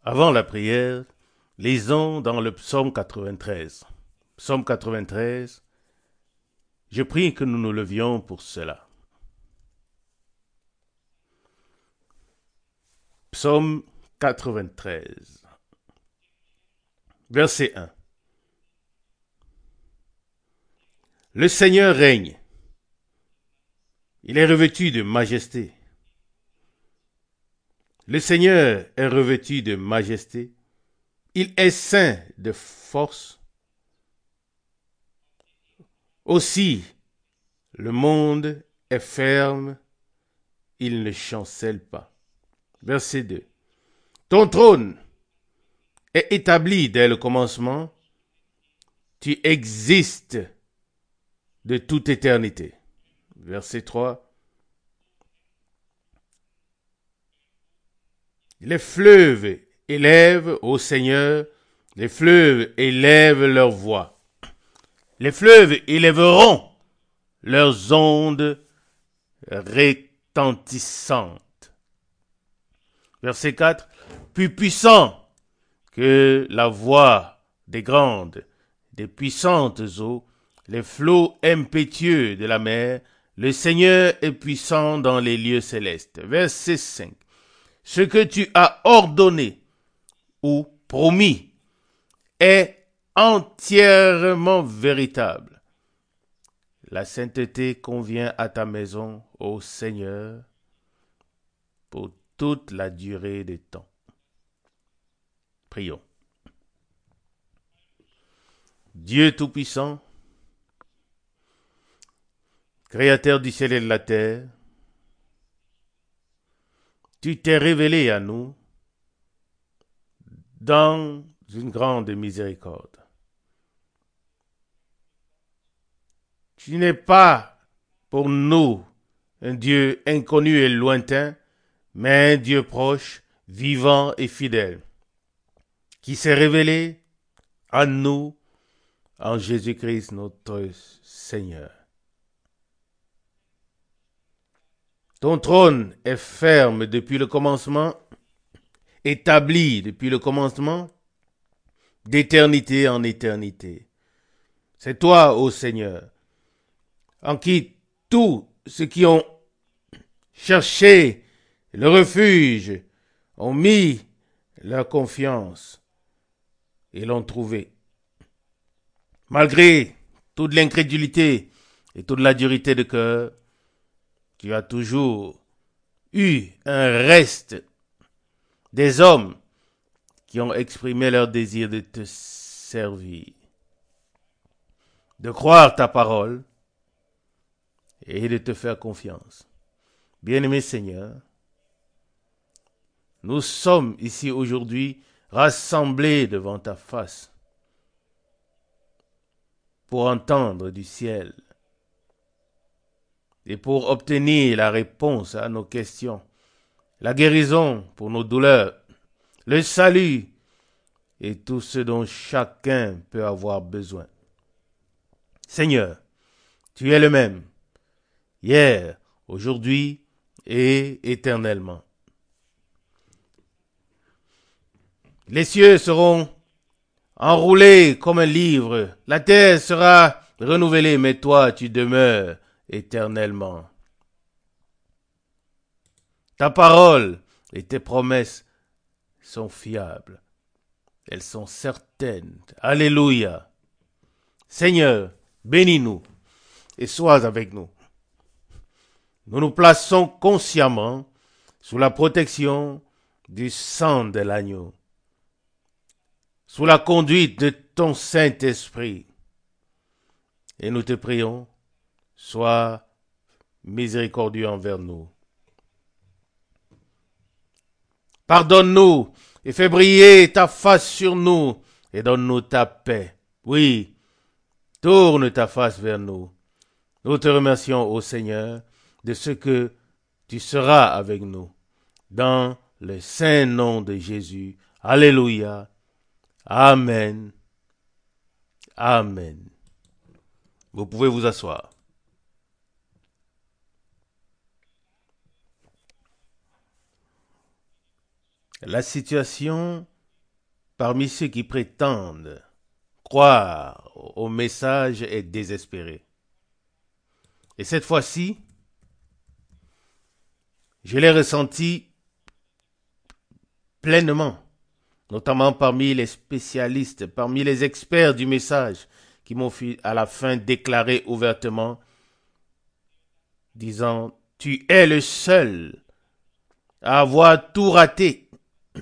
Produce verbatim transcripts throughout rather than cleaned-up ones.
Avant la prière, lisons dans le psaume quatre-vingt-treize. Psaume quatre-vingt-treize, je prie que nous nous levions pour cela. Psaume quatre-vingt-treize, verset un. Le Seigneur règne. Il est revêtu de majesté. Le Seigneur est revêtu de majesté. Il est saint de force. Aussi, le monde est ferme. Il ne chancelle pas. Verset deux. Ton trône est établi dès le commencement. Tu existes de toute éternité. Verset trois. Les fleuves élèvent au Seigneur, les fleuves élèvent leur voix. Les fleuves élèveront leurs ondes retentissantes. Verset quatre. Plus puissant que la voix des grandes, des puissantes eaux, les flots impétueux de la mer, le Seigneur est puissant dans les lieux célestes. Verset cinq. Ce que tu as ordonné ou promis est entièrement véritable. La sainteté convient à ta maison, ô Seigneur, pour toute la durée des temps. Prions. Dieu Tout-Puissant, Créateur du ciel et de la terre, tu t'es révélé à nous dans une grande miséricorde. Tu n'es pas pour nous un Dieu inconnu et lointain, mais un Dieu proche, vivant et fidèle, qui s'est révélé à nous en Jésus-Christ notre Seigneur. Ton trône est ferme depuis le commencement, établi depuis le commencement, d'éternité en éternité. C'est toi, ô Seigneur, en qui tous ceux qui ont cherché le refuge ont mis leur confiance et l'ont trouvé. Malgré toute l'incrédulité et toute la dureté de cœur, tu as toujours eu un reste des hommes qui ont exprimé leur désir de te servir, de croire ta parole et de te faire confiance. Bien-aimé Seigneur, nous sommes ici aujourd'hui rassemblés devant ta face pour entendre du ciel et pour obtenir la réponse à nos questions, la guérison pour nos douleurs, le salut et tout ce dont chacun peut avoir besoin. Seigneur, tu es le même, hier, aujourd'hui et éternellement. Les cieux seront enroulés comme un livre, la terre sera renouvelée, mais toi, tu demeures éternellement. Ta parole et tes promesses sont fiables. Elles sont certaines. Alléluia. Seigneur, bénis-nous et sois avec nous. Nous nous plaçons consciemment sous la protection du sang de l'agneau, sous la conduite de ton Saint-Esprit. Et nous te prions, sois miséricordieux envers nous. Pardonne-nous et fais briller ta face sur nous et donne-nous ta paix. Oui, tourne ta face vers nous. Nous te remercions, ô Seigneur, de ce que tu seras avec nous. Dans le saint nom de Jésus. Alléluia. Amen. Amen. Vous pouvez vous asseoir. La situation parmi ceux qui prétendent croire au message est désespéré. Et cette fois-ci, je l'ai ressenti pleinement, notamment parmi les spécialistes, parmi les experts du message, qui m'ont à la fin déclaré ouvertement, disant, tu es le seul à avoir tout raté,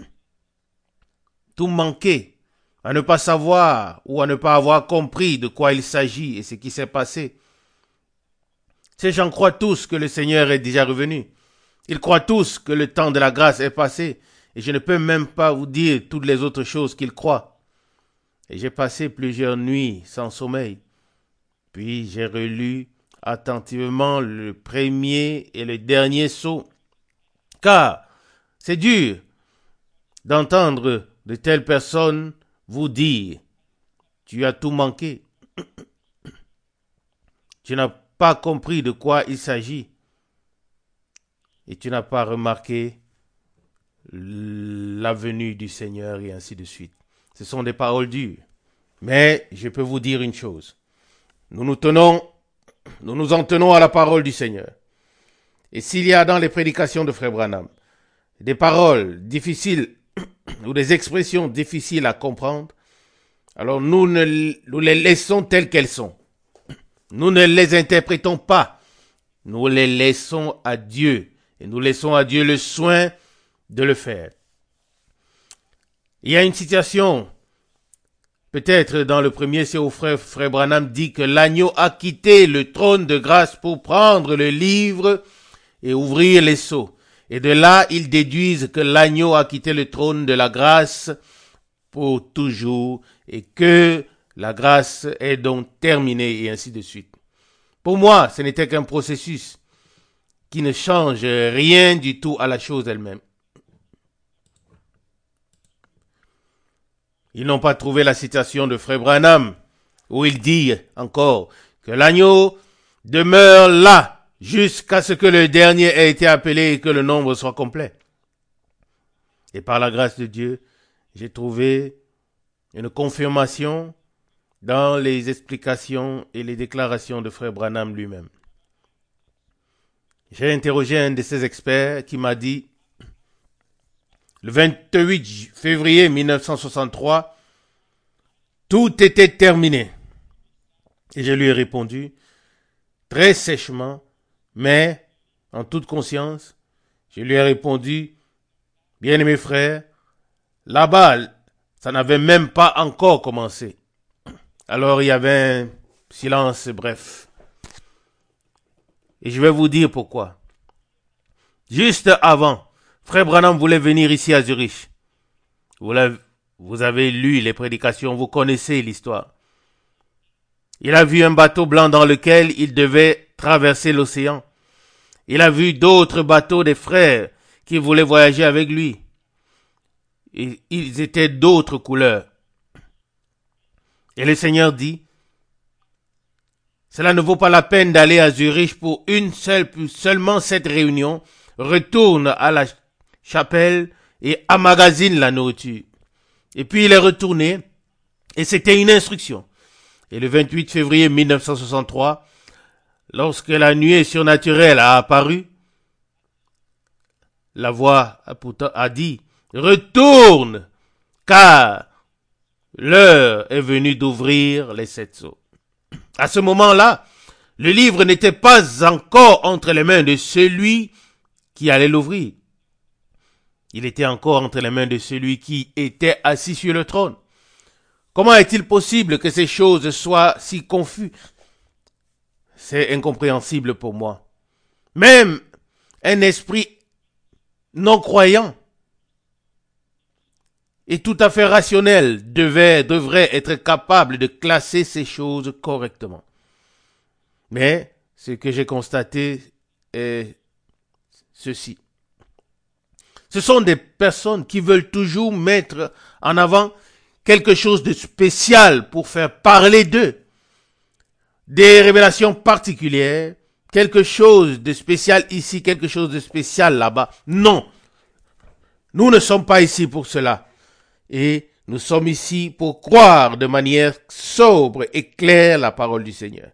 tout manqué, à ne pas savoir ou à ne pas avoir compris de quoi il s'agit et ce qui s'est passé. Ces gens croient tous que le Seigneur est déjà revenu. Ils croient tous que le temps de la grâce est passé. Et je ne peux même pas vous dire toutes les autres choses qu'ils croient. Et j'ai passé plusieurs nuits sans sommeil. Puis j'ai relu attentivement le premier et le dernier sceau. Car c'est dur d'entendre de telles personnes vous dire « Tu as tout manqué. Tu n'as pas compris de quoi il s'agit. Et tu n'as pas remarqué la venue du Seigneur et ainsi de suite. » Ce sont des paroles dures. Mais je peux vous dire une chose. Nous nous tenons, nous nous en tenons à la parole du Seigneur. Et s'il y a dans les prédications de Frère Branham des paroles difficiles ou des expressions difficiles à comprendre, alors nous, ne, nous les laissons telles qu'elles sont. Nous ne les interprétons pas. Nous les laissons à Dieu. Et nous laissons à Dieu le soin de le faire. Il y a une citation, peut-être dans le premier, c'est où frère, frère Branham dit que l'agneau a quitté le trône de grâce pour prendre le livre et ouvrir les sceaux. Et de là, ils déduisent que l'agneau a quitté le trône de la grâce pour toujours et que la grâce est donc terminée et ainsi de suite. Pour moi, ce n'était qu'un processus qui ne change rien du tout à la chose elle-même. Ils n'ont pas trouvé la citation de Frère Branham où il dit encore que l'agneau demeure là jusqu'à ce que le dernier ait été appelé et que le nombre soit complet. Et par la grâce de Dieu, j'ai trouvé une confirmation dans les explications et les déclarations de Frère Branham lui-même. J'ai interrogé un de ces experts qui m'a dit, le vingt-huit février mille neuf cent soixante-trois, tout était terminé. Et je lui ai répondu, très sèchement, mais en toute conscience, je lui ai répondu, bien-aimé frère, là-bas, ça n'avait même pas encore commencé. Alors il y avait un silence bref. Et je vais vous dire pourquoi. Juste avant, Frère Branham voulait venir ici à Zurich. Vous, vous avez lu les prédications, vous connaissez l'histoire. Il a vu un bateau blanc dans lequel il devait traverser l'océan. Il a vu d'autres bateaux des frères qui voulaient voyager avec lui. Et ils étaient d'autres couleurs. Et le Seigneur dit, cela ne vaut pas la peine d'aller à Zurich pour une seule, seulement cette réunion. Retourne à la chapelle et emmagasine la nourriture. Et puis il est retourné et c'était une instruction. Et le vingt-huit février mille neuf cent soixante-trois, lorsque la nuée surnaturelle a apparu, la voix a, pourtant, a dit, retourne, car l'heure est venue d'ouvrir les sept sceaux. À ce moment-là, le livre n'était pas encore entre les mains de celui qui allait l'ouvrir. Il était encore entre les mains de celui qui était assis sur le trône. Comment est-il possible que ces choses soient si confuses? C'est incompréhensible pour moi. Même un esprit non croyant et tout à fait rationnel devait, devrait être capable de classer ces choses correctement. Mais ce que j'ai constaté est ceci. Ce sont des personnes qui veulent toujours mettre en avant quelque chose de spécial pour faire parler d'eux. Des révélations particulières, quelque chose de spécial ici, quelque chose de spécial là-bas. Non, nous ne sommes pas ici pour cela. Et Nous sommes ici pour croire de manière sobre et claire la parole du Seigneur.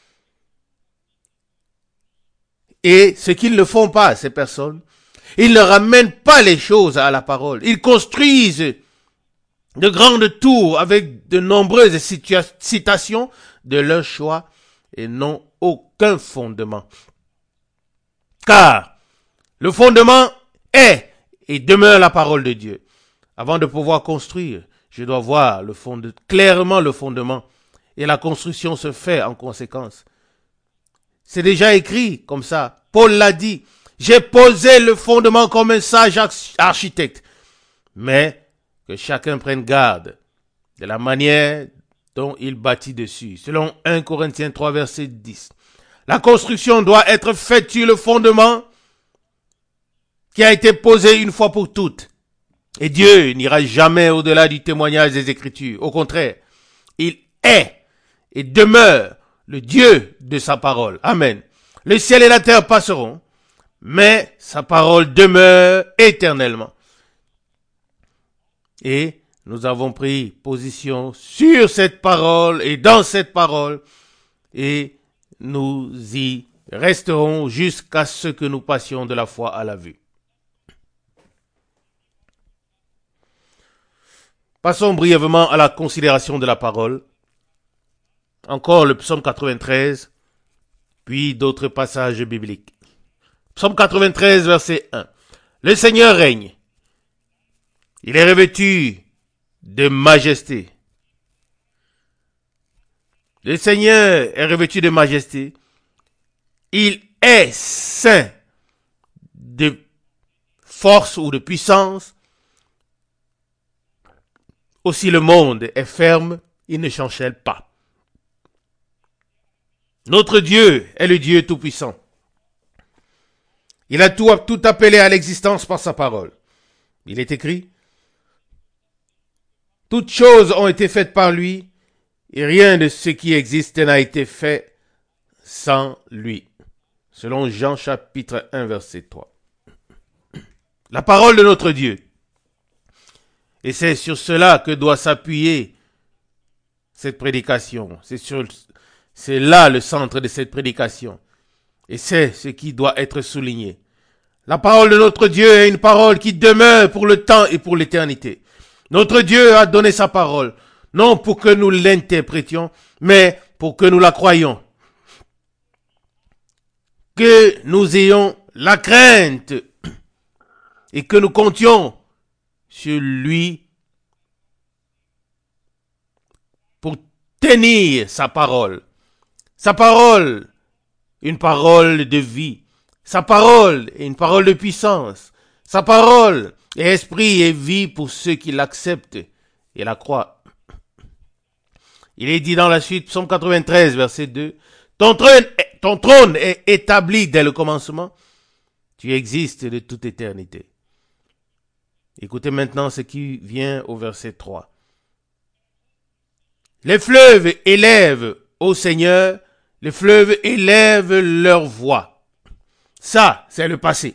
Et ce qu'ils ne font pas, ces personnes, ils ne ramènent pas les choses à la parole. Ils construisent de grandes tours avec de nombreuses situa- citations de leur choix et n'ont aucun fondement. Car le fondement est et demeure la parole de Dieu. Avant de pouvoir construire, je dois voir le fond de, clairement le fondement et la construction se fait en conséquence. C'est déjà écrit comme ça. Paul l'a dit. J'ai posé le fondement comme un sage architecte. Mais que chacun prenne garde de la manière dont il bâtit dessus. Selon un Corinthiens trois, verset dix. La construction doit être faite sur le fondement qui a été posé une fois pour toutes. Et Dieu n'ira jamais au-delà du témoignage des Écritures. Au contraire, il est et demeure le Dieu de sa parole. Amen. Le ciel et la terre passeront, mais sa parole demeure éternellement. Et nous avons pris position sur cette parole et dans cette parole, et nous y resterons jusqu'à ce que nous passions de la foi à la vue. Passons brièvement à la considération de la parole. Encore le psaume quatre-vingt-treize, puis d'autres passages bibliques. Psaume quatre-vingt-treize, verset un. Le Seigneur règne. Il est revêtu de majesté. Le Seigneur est revêtu de majesté. Il est saint de force ou de puissance. Aussi le monde est ferme, il ne chancelle pas. Notre Dieu est le Dieu tout-puissant. Il a tout, tout appelé à l'existence par sa parole. Il est écrit, toutes choses ont été faites par lui, et rien de ce qui existe n'a été fait sans lui. Selon Jean chapitre un, verset trois. La parole de notre Dieu. Et c'est sur cela que doit s'appuyer cette prédication. C'est sur, c'est là le centre de cette prédication. Et c'est ce qui doit être souligné. La parole de notre Dieu est une parole qui demeure pour le temps et pour l'éternité. Notre Dieu a donné sa parole, non pour que nous l'interprétions, mais pour que nous la croyions. Que nous ayons la crainte et que nous comptions sur lui pour tenir sa parole. Sa parole, une parole de vie. Sa parole est une parole de puissance. Sa parole est esprit et vie pour ceux qui l'acceptent et la croient. Il est dit dans la suite, psaume quatre-vingt-treize, verset deux, ton trône, ton trône est établi dès le commencement. Tu existes de toute éternité. Écoutez maintenant ce qui vient au verset trois. Les fleuves élèvent au Seigneur, les fleuves élèvent leur voix. Ça, c'est le passé.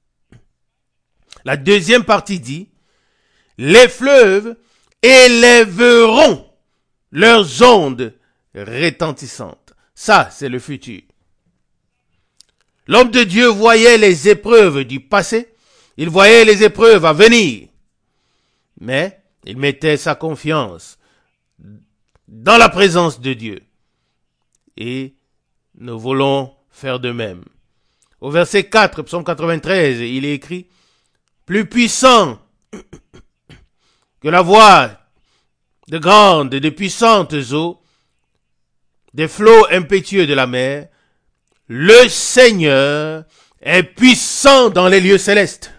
La deuxième partie dit, les fleuves élèveront leurs ondes retentissantes. Ça, c'est le futur. L'homme de Dieu voyait les épreuves du passé, il voyait les épreuves à venir, mais il mettait sa confiance dans la présence de Dieu. Et nous voulons faire de même. Au verset quatre, psaume quatre-vingt-treize, il est écrit, plus puissant que la voix de grandes et de puissantes eaux, des flots impétueux de la mer, le Seigneur est puissant dans les lieux célestes.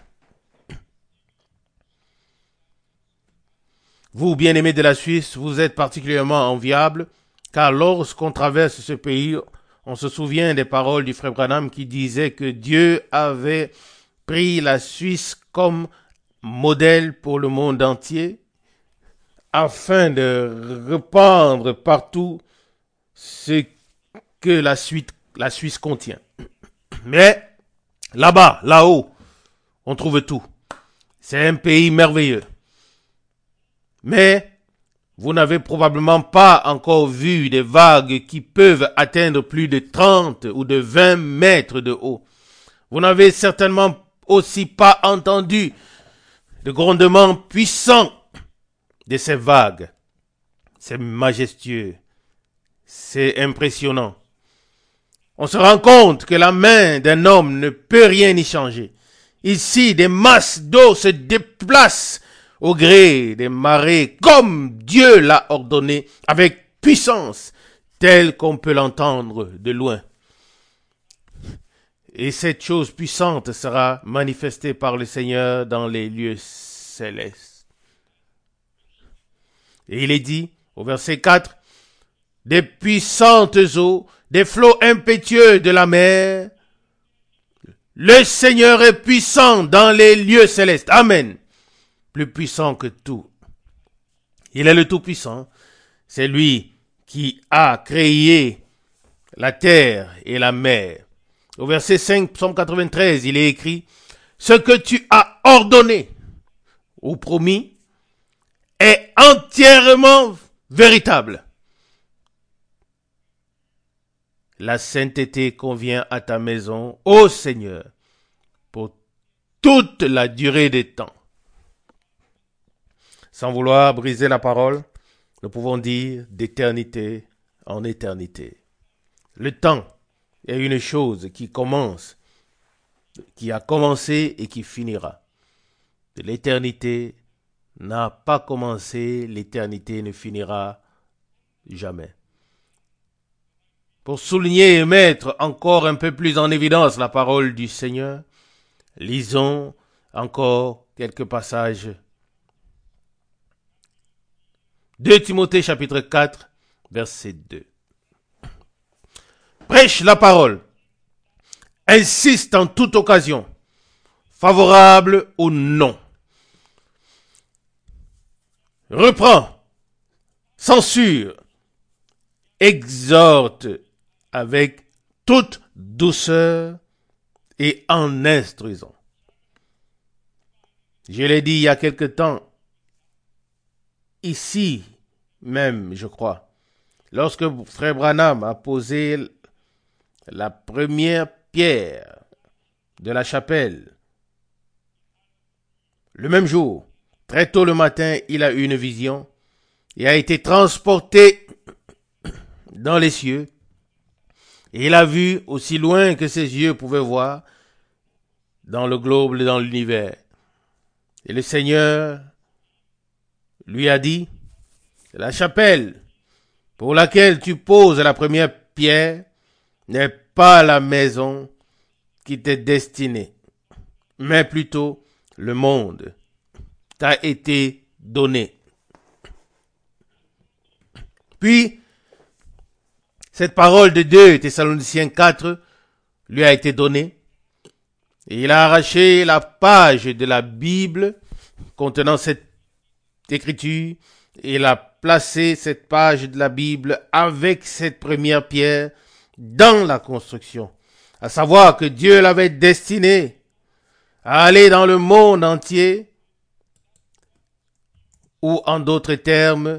Vous, bien-aimés de la Suisse, vous êtes particulièrement enviables, car lorsqu'on traverse ce pays, on se souvient des paroles du frère Branham qui disait que Dieu avait pris la Suisse comme modèle pour le monde entier, afin de répandre partout ce que la Suisse, la Suisse contient. Mais là-bas, là-haut, on trouve tout. C'est un pays merveilleux. Mais vous n'avez probablement pas encore vu des vagues qui peuvent atteindre plus de trente ou de vingt mètres de haut. Vous n'avez certainement aussi pas entendu de grondements puissants de ces vagues. C'est majestueux, c'est impressionnant. On se rend compte que la main d'un homme ne peut rien y changer. Ici, des masses d'eau se déplacent au gré des marées comme Dieu l'a ordonné, avec puissance, telle qu'on peut l'entendre de loin. Et cette chose puissante sera manifestée par le Seigneur dans les lieux célestes. Et il est dit, au verset quatre, « Des puissantes eaux, des flots impétueux de la mer, le Seigneur est puissant dans les lieux célestes. » Amen. Plus puissant que tout. Il est le Tout-Puissant. C'est lui qui a créé la terre et la mer. Au verset cinq, psaume quatre-vingt-treize, il est écrit, « Ce que tu as ordonné ou promis est entièrement véritable. La sainteté convient à ta maison, ô Seigneur, pour toute la durée des temps. » Sans vouloir briser la parole, nous pouvons dire d'éternité en éternité. Le temps est une chose qui commence, qui a commencé et qui finira. L'éternité n'a pas commencé, l'éternité ne finira jamais. Pour souligner et mettre encore un peu plus en évidence la parole du Seigneur, lisons encore quelques passages. deux Timothée chapitre quatre, verset deux. Prêche la parole, insiste en toute occasion, favorable ou non. Reprend, censure, exhorte avec toute douceur et en instruisant. Je l'ai dit il y a quelque temps, ici même, je crois, lorsque Frère Branham a posé la première pierre de la chapelle, le même jour, très tôt le matin, il a eu une vision et a été transporté dans les cieux. Et il a vu aussi loin que ses yeux pouvaient voir dans le globe et dans l'univers. Et le Seigneur lui a dit, la chapelle pour laquelle tu poses la première pierre n'est pas la maison qui t'est destinée, mais plutôt le monde t'a été donné. Puis, cette parole de deux Thessaloniciens quatre lui a été donnée, et il a arraché la page de la Bible contenant cette écriture, et il a placé cette page de la Bible avec cette première pierre dans la construction, à savoir que Dieu l'avait destiné à aller dans le monde entier, ou en d'autres termes,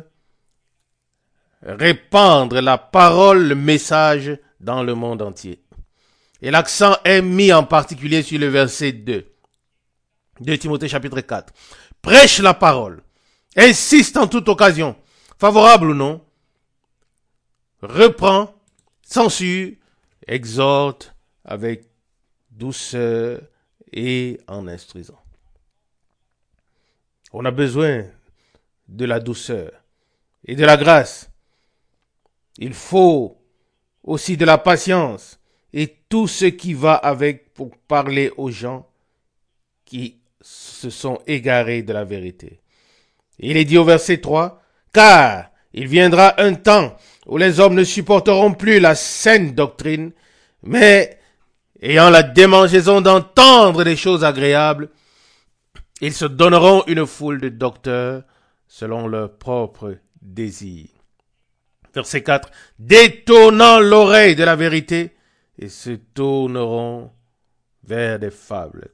répandre la parole, le message dans le monde entier. Et l'accent est mis en particulier sur le verset deux. deux Timothée chapitre quatre. Prêche la parole. Insiste en toute occasion, favorable ou non. Reprend, censure, exhorte avec douceur et en instruisant. On a besoin de la douceur et de la grâce. Il faut aussi de la patience et tout ce qui va avec pour parler aux gens qui se sont égarés de la vérité. Il est dit au verset trois, « Car il viendra un temps où les hommes ne supporteront plus la saine doctrine, mais ayant la démangeaison d'entendre des choses agréables, ils se donneront une foule de docteurs selon leur propre désir. » Verset quatre, « Détournant l'oreille de la vérité, et se tourneront vers des fables. »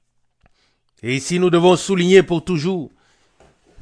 Et ici, nous devons souligner pour toujours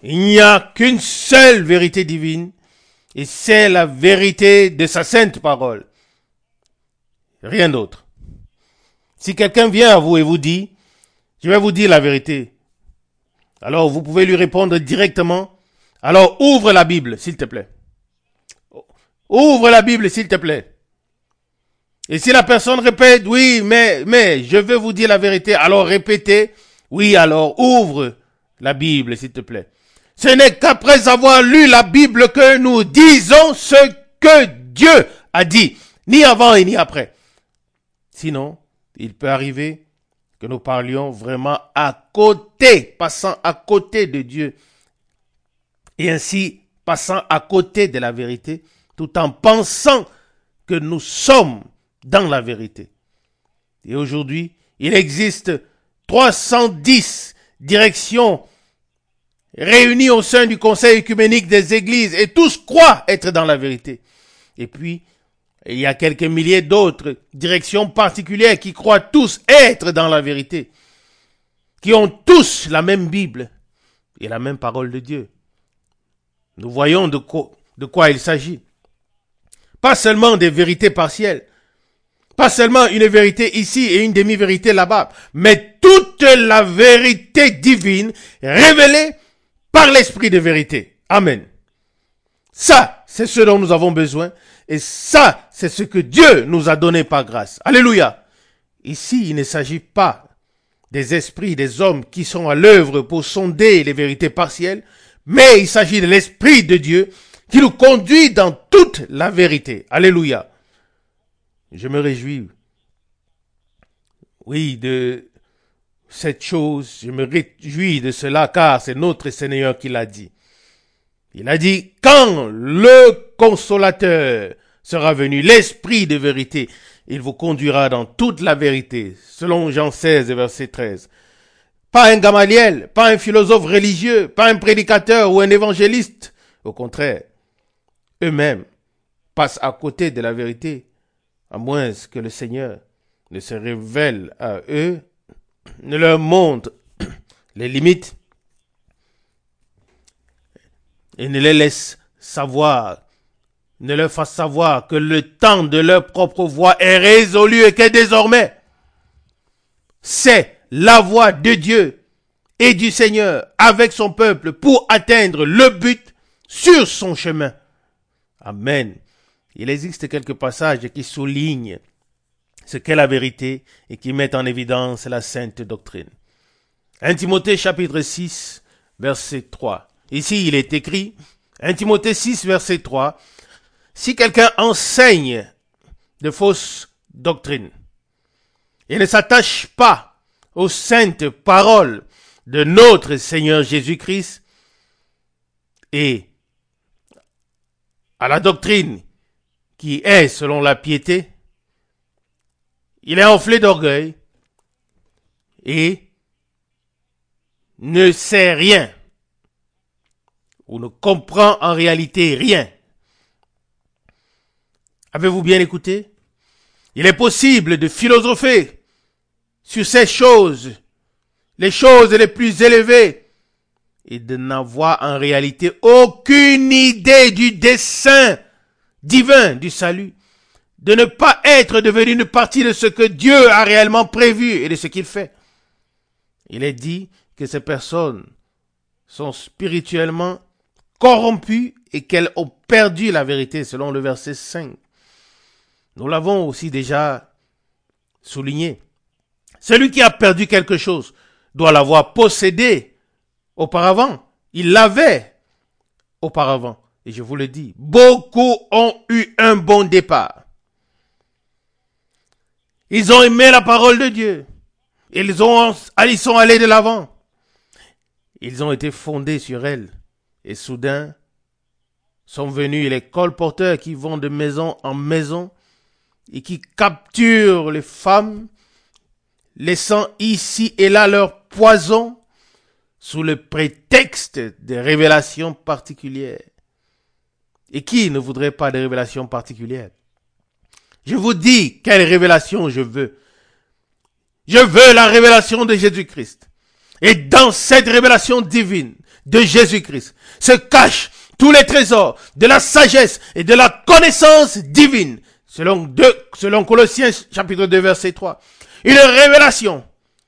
Il n'y a qu'une seule vérité divine, et c'est la vérité de sa sainte parole. Rien d'autre. Si quelqu'un vient à vous et vous dit, je vais vous dire la vérité, alors vous pouvez lui répondre directement, alors ouvre la Bible, s'il te plaît. Ouvre la Bible, s'il te plaît. Et si la personne répète, oui, mais, mais, je veux vous dire la vérité, alors répétez, oui, alors ouvre la Bible, s'il te plaît. Ce n'est qu'après avoir lu la Bible que nous disons ce que Dieu a dit, ni avant et ni après. Sinon, il peut arriver que nous parlions vraiment à côté, passant à côté de Dieu, et ainsi passant à côté de la vérité, tout en pensant que nous sommes dans la vérité. Et aujourd'hui, il existe trois cent dix directions réunies au sein du Conseil œcuménique des Églises, et tous croient être dans la vérité. Et puis, il y a quelques milliers d'autres directions particulières qui croient tous être dans la vérité, qui ont tous la même Bible et la même parole de Dieu. Nous voyons de quoi, de quoi il s'agit. Pas seulement des vérités partielles, pas seulement une vérité ici et une demi-vérité là-bas, mais toute la vérité divine révélée par l'esprit de vérité. Amen. Ça, c'est ce dont nous avons besoin. Et ça, c'est ce que Dieu nous a donné par grâce. Alléluia. Ici, il ne s'agit pas des esprits des hommes qui sont à l'œuvre pour sonder les vérités partielles, mais il s'agit de l'Esprit de Dieu qui nous conduit dans toute la vérité. Alléluia. Je me réjouis, oui, de cette chose, je me réjouis de cela, car c'est notre Seigneur qui l'a dit. Il a dit, quand le consolateur sera venu, l'Esprit de vérité, il vous conduira dans toute la vérité, selon Jean seize, verset treize. Pas un Gamaliel, pas un philosophe religieux, pas un prédicateur ou un évangéliste. Au contraire, eux-mêmes passent à côté de la vérité, à moins que le Seigneur ne se révèle à eux, ne leur montre les limites et ne les laisse savoir, ne leur fasse savoir que le temps de leur propre voie est résolu et que désormais, c'est la voie de Dieu et du Seigneur avec son peuple pour atteindre le but sur son chemin. Amen. Il existe quelques passages qui soulignent ce qu'est la vérité et qui mettent en évidence la sainte doctrine. un Timothée chapitre six, verset trois. Ici, il est écrit, un Timothée six, verset trois, si quelqu'un enseigne de fausses doctrines et ne s'attache pas aux saintes paroles de notre Seigneur Jésus-Christ et à la doctrine qui est selon la piété, il est enflé d'orgueil et ne sait rien ou ne comprend en réalité rien. Avez-vous bien écouté? Il est possible de philosopher sur ces choses, les choses les plus élevées, et de n'avoir en réalité aucune idée du dessein divin du salut, de ne pas être devenu une partie de ce que Dieu a réellement prévu et de ce qu'il fait. Il est dit que ces personnes sont spirituellement corrompues et qu'elles ont perdu la vérité selon le verset cinq. Nous l'avons aussi déjà souligné. Celui qui a perdu quelque chose doit l'avoir possédé auparavant. Il l'avait auparavant. Et je vous le dis, beaucoup ont eu un bon départ. Ils ont aimé la parole de Dieu. Ils, ont, ils sont allés de l'avant. Ils ont été fondés sur elle. Et soudain, sont venus les colporteurs qui vont de maison en maison et qui capturent les femmes, laissant ici et là leur poison sous le prétexte de révélations particulières. Et qui ne voudrait pas de révélations particulières? Je vous dis quelle révélation je veux. Je veux la révélation de Jésus-Christ. Et dans cette révélation divine, de Jésus-Christ se cachent tous les trésors de la sagesse et de la connaissance divine, selon, deux, selon Colossiens chapitre deux, verset trois. Une révélation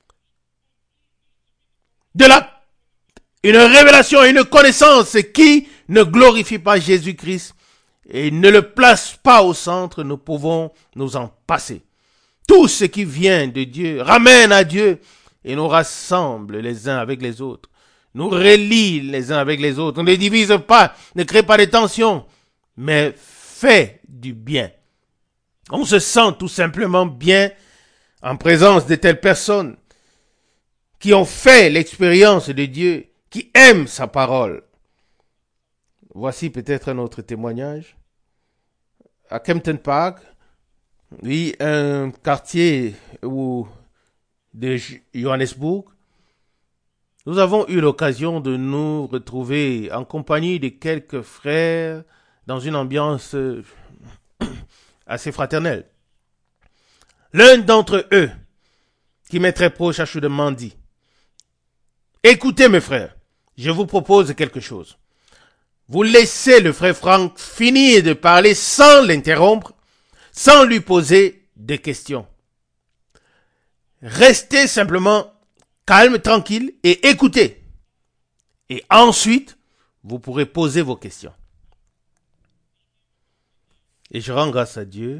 de la, une révélation et une connaissance qui ne glorifie pas Jésus-Christ et ne le place pas au centre, nous pouvons nous en passer. Tout ce qui vient de Dieu ramène à Dieu et nous rassemble les uns avec les autres. Nous relie les uns avec les autres. On ne divise pas, ne crée pas de tensions, mais fait du bien. On se sent tout simplement bien en présence de telles personnes qui ont fait l'expérience de Dieu, qui aiment sa parole. Voici peut-être un autre témoignage. À Kempton Park, oui, un quartier où, de Johannesburg, nous avons eu l'occasion de nous retrouver en compagnie de quelques frères dans une ambiance assez fraternelle. L'un d'entre eux, qui m'est très proche, a chaudement dit: écoutez mes frères, je vous propose quelque chose. Vous laissez le frère Franck finir de parler sans l'interrompre, sans lui poser de questions. Restez simplement calme, tranquille et écoutez. Et ensuite, vous pourrez poser vos questions. Et je rends grâce à Dieu,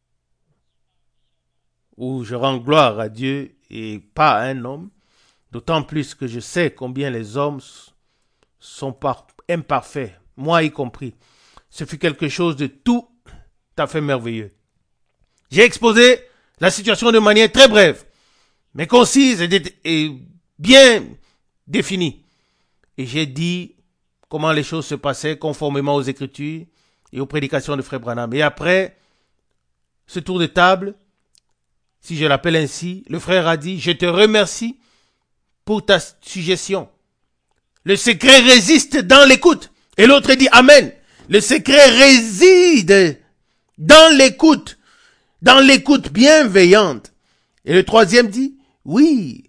ou je rends gloire à Dieu et pas à un homme, d'autant plus que je sais combien les hommes sont par- imparfaits, moi y compris. Ce fut quelque chose de tout à fait merveilleux. J'ai exposé la situation de manière très brève, mais concise et, dé- et bien définie. Et j'ai dit comment les choses se passaient conformément aux Écritures et aux prédications de Frère Branham. Et après ce tour de table, si je l'appelle ainsi, le frère a dit: je te remercie pour ta suggestion. Le secret résiste dans l'écoute. Et l'autre dit amen. Le secret réside dans l'écoute, dans l'écoute bienveillante. Et le troisième dit oui.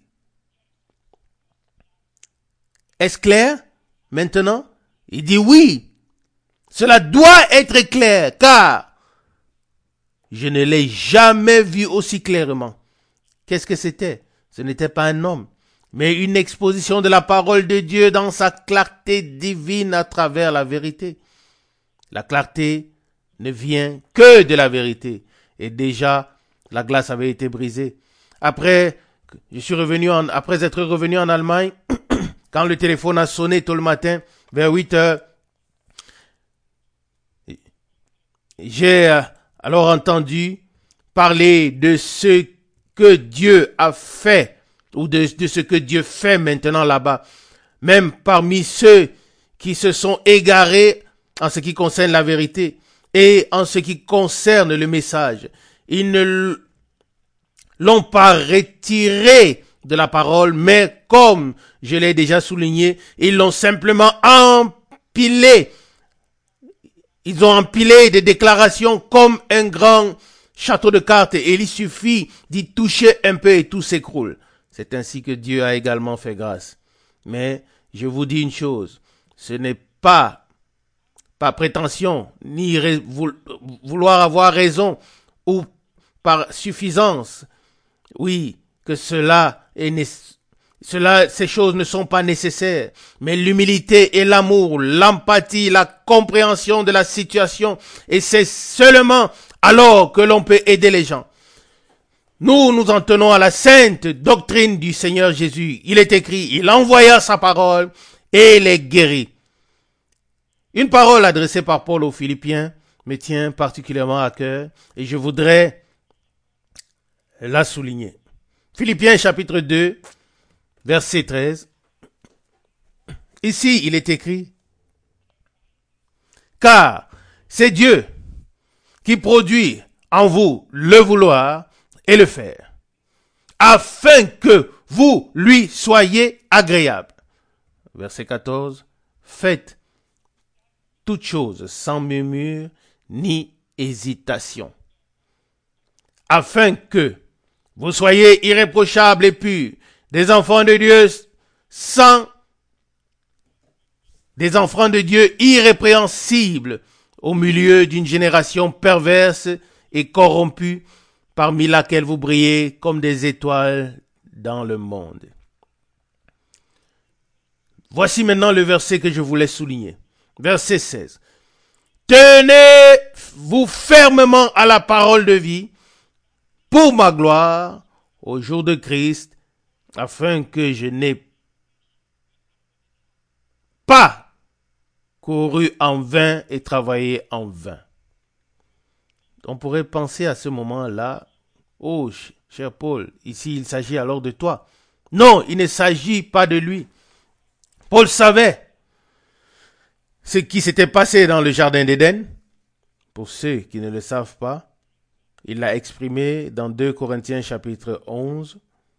Est-ce clair maintenant? Il dit oui. Cela doit être clair, car je ne l'ai jamais vu aussi clairement. Qu'est-ce que c'était? Ce n'était pas un homme, mais une exposition de la parole de Dieu dans sa clarté divine à travers la vérité. La clarté ne vient que de la vérité. Et déjà, la glace avait été brisée. Après, je suis revenu en, après être revenu en Allemagne, quand le téléphone a sonné tôt le matin, vers huit heures, j'ai euh, alors entendu parler de ce que Dieu a fait, ou de, de ce que Dieu fait maintenant là-bas. Même parmi ceux qui se sont égarés en ce qui concerne la vérité et en ce qui concerne le message. Ils ne l'ont pas retiré de la parole, mais comme je l'ai déjà souligné, ils l'ont simplement empilé. Ils ont empilé des déclarations comme un grand château de cartes et il suffit d'y toucher un peu et tout s'écroule. C'est ainsi que Dieu a également fait grâce. Mais je vous dis une chose, ce n'est pas par prétention, ni vouloir avoir raison ou par suffisance, oui, que cela est nécessaire. Cela, ces choses ne sont pas nécessaires, mais l'humilité et l'amour, l'empathie, la compréhension de la situation, et c'est seulement alors que l'on peut aider les gens. Nous nous en tenons à la sainte doctrine du Seigneur Jésus. Il est écrit, il envoya sa parole et les guérit. Une parole adressée par Paul aux Philippiens me tient particulièrement à cœur et je voudrais la souligner. Philippiens chapitre deux, verset treize. Ici, il est écrit: car c'est Dieu qui produit en vous le vouloir et le faire, afin que vous lui soyez agréable. Verset quatorze. Faites toutes choses sans murmure ni hésitation, afin que vous soyez irréprochables et purs, des enfants de Dieu sans des enfants de Dieu irrépréhensibles au milieu d'une génération perverse et corrompue, parmi laquelle vous brillez comme des étoiles dans le monde. Voici maintenant le verset que je voulais souligner. Verset seize. Tenez-vous fermement à la parole de vie pour ma gloire au jour de Christ, afin que je n'ai pas couru en vain et travaillé en vain. On pourrait penser à ce moment-là, oh, cher Paul, ici il s'agit alors de toi. Non, il ne s'agit pas de lui. Paul savait ce qui s'était passé dans le jardin d'Éden. Pour ceux qui ne le savent pas, il l'a exprimé dans deux Corinthiens chapitre onze.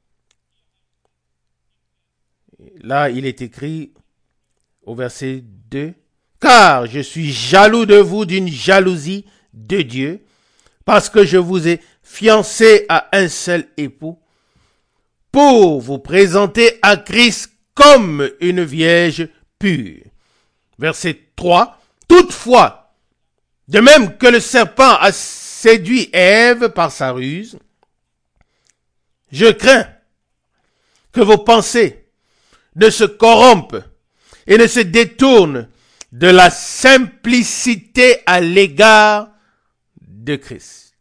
Là, il est écrit au verset deux. Car je suis jaloux de vous d'une jalousie de Dieu, parce que je vous ai fiancé à un seul époux, pour vous présenter à Christ comme une vierge pure. Verset trois. Toutefois, de même que le serpent a séduit Ève par sa ruse, je crains que vos pensées ne se corrompent et ne se détournent de la simplicité à l'égard de Christ.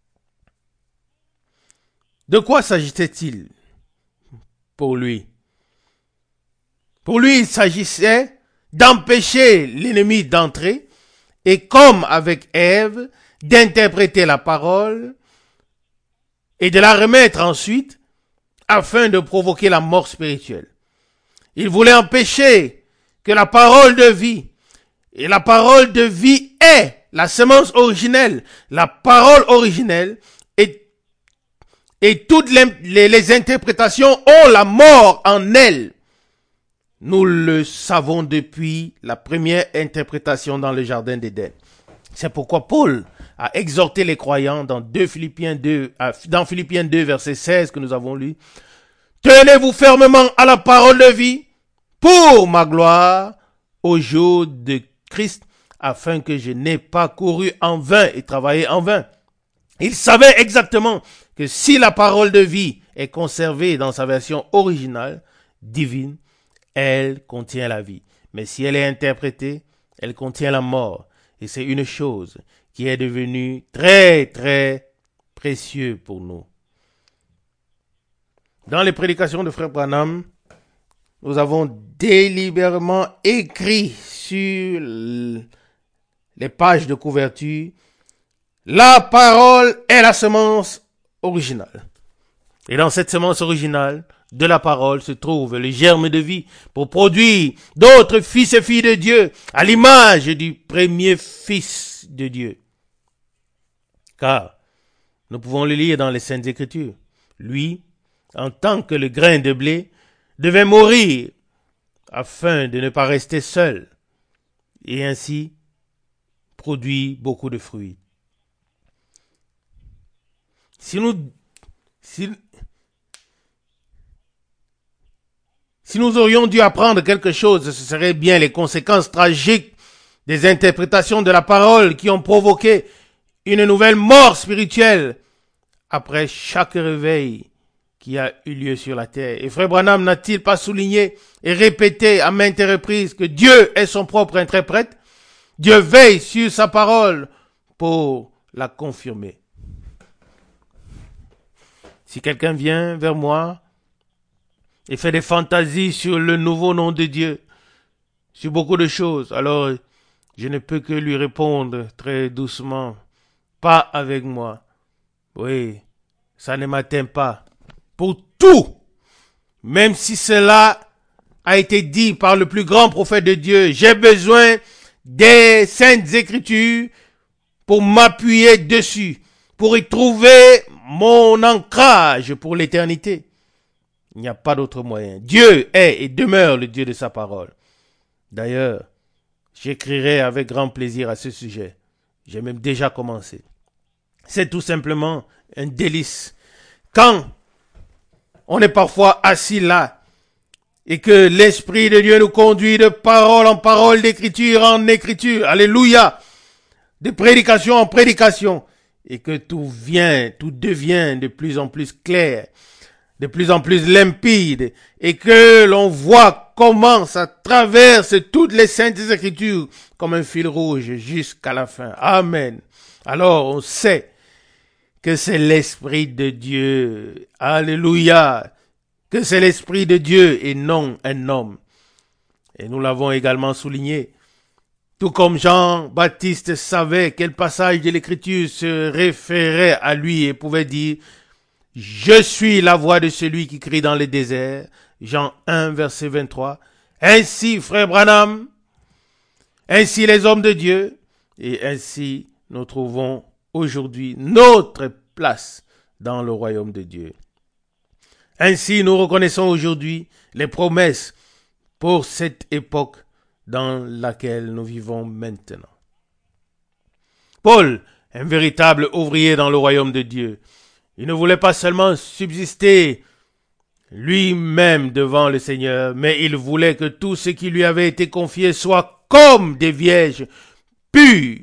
De quoi s'agissait-il pour lui? Pour lui, il s'agissait d'empêcher l'ennemi d'entrer et, comme avec Ève, d'interpréter la parole et de la remettre ensuite afin de provoquer la mort spirituelle. Il voulait empêcher que la parole de vie, et la parole de vie est la semence originelle, la parole originelle, et, et toutes les, les, les interprétations ont la mort en elles. Nous le savons depuis la première interprétation dans le jardin d'Éden. C'est pourquoi Paul a exhorté les croyants dans deux Philippiens deux, dans Philippiens deux, verset seize que nous avons lu. Tenez-vous fermement à la parole de vie pour ma gloire au jour de Christ, afin que je n'ai pas couru en vain et travaillé en vain. Il savait exactement que si la parole de vie est conservée dans sa version originale, divine, elle contient la vie. Mais si elle est interprétée, elle contient la mort. Et c'est une chose qui est devenue très, très précieuse pour nous. Dans les prédications de Frère Branham, nous avons délibérément écrit sur les pages de couverture, la parole est la semence originale. Et dans cette semence originale de la parole se trouve le germe de vie pour produire d'autres fils et filles de Dieu à l'image du premier fils de Dieu. Car nous pouvons le lire dans les Saintes Écritures. Lui, en tant que le grain de blé, devait mourir afin de ne pas rester seul et ainsi produire beaucoup de fruits. Si nous, si, si nous aurions dû apprendre quelque chose, ce serait bien les conséquences tragiques des interprétations de la parole qui ont provoqué une nouvelle mort spirituelle après chaque réveil qui a eu lieu sur la terre. Et Frère Branham n'a-t-il pas souligné et répété à maintes reprises que Dieu est son propre interprète? Dieu veille sur sa parole pour la confirmer. Si quelqu'un vient vers moi et fait des fantasies sur le nouveau nom de Dieu, sur beaucoup de choses, alors je ne peux que lui répondre très doucement, pas avec moi. Oui, ça ne m'atteint pas. Pour tout, même si cela a été dit par le plus grand prophète de Dieu, j'ai besoin des Saintes Écritures pour m'appuyer dessus, pour y trouver mon ancrage pour l'éternité. Il n'y a pas d'autre moyen. Dieu est et demeure le Dieu de sa parole. D'ailleurs, j'écrirai avec grand plaisir à ce sujet. J'ai même déjà commencé. C'est tout simplement un délice. Quand on est parfois assis là et que l'Esprit de Dieu nous conduit de parole en parole, d'écriture en écriture. Alléluia. De prédication en prédication. Et que tout vient, tout devient de plus en plus clair, de plus en plus limpide. Et que l'on voit comment ça traverse toutes les saintes écritures comme un fil rouge jusqu'à la fin. Amen. Alors on sait que c'est l'Esprit de Dieu. Alléluia. Que c'est l'Esprit de Dieu et non un homme. Et nous l'avons également souligné. Tout comme Jean-Baptiste savait quel passage de l'Écriture se référait à lui et pouvait dire « Je suis la voix de celui qui crie dans le désert ». Jean un, verset vingt-trois. Ainsi, frère Branham, ainsi les hommes de Dieu, et ainsi nous trouvons aujourd'hui notre place dans le royaume de Dieu. Ainsi, nous reconnaissons aujourd'hui les promesses pour cette époque dans laquelle nous vivons maintenant. Paul, un véritable ouvrier dans le royaume de Dieu, il ne voulait pas seulement subsister lui-même devant le Seigneur, mais il voulait que tout ce qui lui avait été confié soit comme des vierges pures,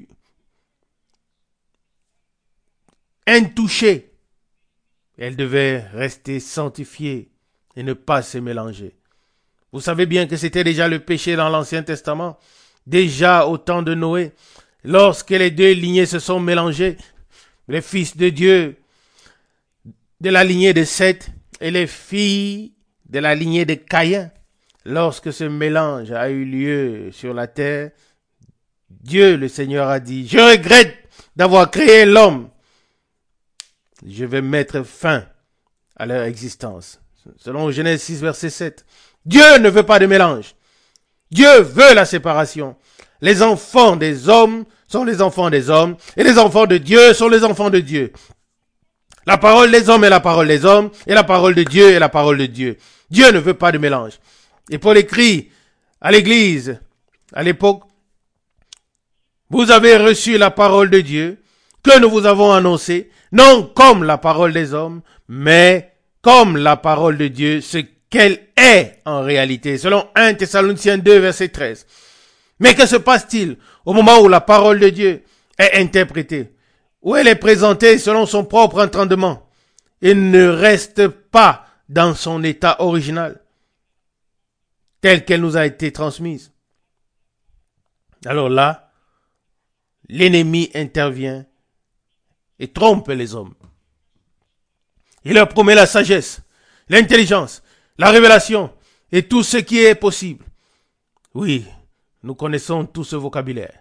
intouchées. Elle devait rester sanctifiée et ne pas se mélanger. Vous savez bien que c'était déjà le péché dans l'Ancien Testament, déjà au temps de Noé, lorsque les deux lignées se sont mélangées, les fils de Dieu de la lignée de Seth et les filles de la lignée de Caïn. Lorsque ce mélange a eu lieu sur la terre, Dieu le Seigneur a dit, je regrette d'avoir créé l'homme. Je vais mettre fin à leur existence. Selon Genèse six, verset sept. Dieu ne veut pas de mélange. Dieu veut la séparation. Les enfants des hommes sont les enfants des hommes et les enfants de Dieu sont les enfants de Dieu. La parole des hommes est la parole des hommes et la parole de Dieu est la parole de Dieu. Dieu ne veut pas de mélange. Et Paul écrit à l'église à l'époque, vous avez reçu la parole de Dieu que nous vous avons annoncée, non comme la parole des hommes, mais comme la parole de Dieu, ce qu'elle est en réalité, selon un Thessaloniciens deux, verset treize. Mais que se passe-t-il au moment où la parole de Dieu est interprétée, où elle est présentée selon son propre entendement et ne reste pas dans son état original, tel qu'elle nous a été transmise? Alors là, l'ennemi intervient et trompe les hommes. Il leur promet la sagesse, l'intelligence, la révélation et tout ce qui est possible. Oui, nous connaissons tout ce vocabulaire.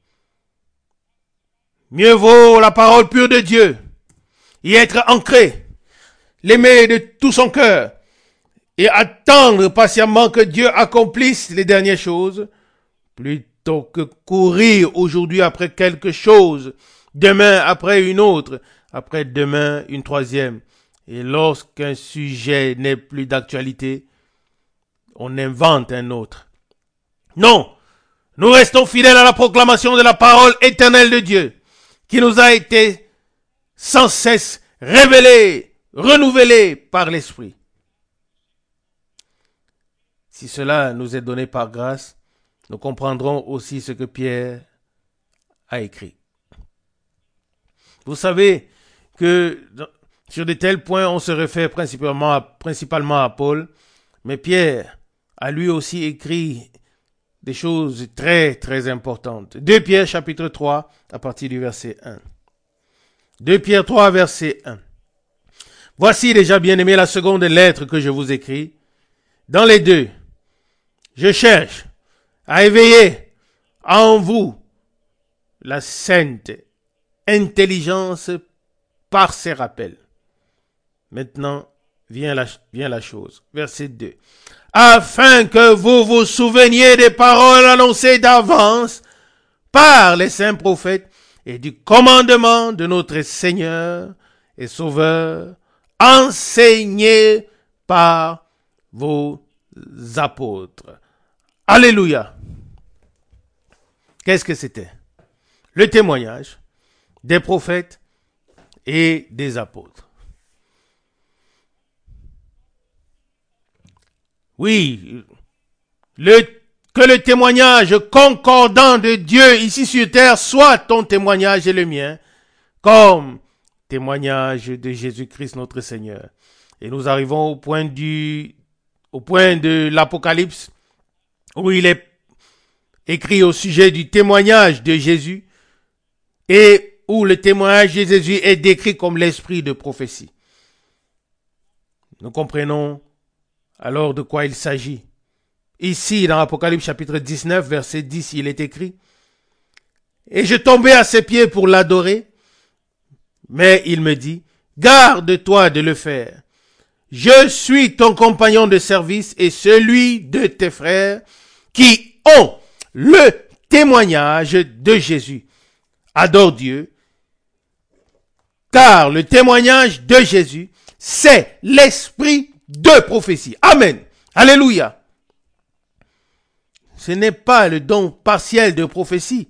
Mieux vaut la parole pure de Dieu, y être ancré, l'aimer de tout son cœur et attendre patiemment que Dieu accomplisse les dernières choses, plutôt que courir aujourd'hui après quelque chose, demain après une autre, après demain une troisième. Et lorsqu'un sujet n'est plus d'actualité, on invente un autre. Non, nous restons fidèles à la proclamation de la parole éternelle de Dieu, qui nous a été sans cesse révélée, renouvelée par l'Esprit. Si cela nous est donné par grâce, nous comprendrons aussi ce que Pierre a écrit. Vous savez que sur de tels points, on se réfère principalement à, principalement à Paul, mais Pierre a lui aussi écrit des choses très très importantes. deux Pierre chapitre trois à partir du verset un. deux Pierre trois verset un. Voici déjà bien aimé la seconde lettre que je vous écris. Dans les deux, je cherche à éveiller en vous la sainte intelligence par ses rappels. Maintenant, vient la, vient la chose. Verset deux. Afin que vous vous souveniez des paroles annoncées d'avance par les saints prophètes et du commandement de notre Seigneur et Sauveur, enseigné par vos apôtres. Alléluia. Qu'est-ce que c'était? Le témoignage des prophètes et des apôtres. Oui, le, que le témoignage concordant de Dieu ici sur terre soit ton témoignage et le mien, comme témoignage de Jésus-Christ notre Seigneur. Et nous arrivons au point du, au point de l'Apocalypse, où il est écrit au sujet du témoignage de Jésus, et où le témoignage de Jésus est décrit comme l'esprit de prophétie. Nous comprenons alors de quoi il s'agit. Ici, dans Apocalypse chapitre dix-neuf, verset dix, il est écrit: « Et je tombai à ses pieds pour l'adorer, mais il me dit, garde-toi de le faire. Je suis ton compagnon de service et celui de tes frères qui ont le témoignage de Jésus. Adore Dieu, car le témoignage de Jésus, c'est l'esprit de prophétie. » Amen. Alléluia. Ce n'est pas le don partiel de prophétie,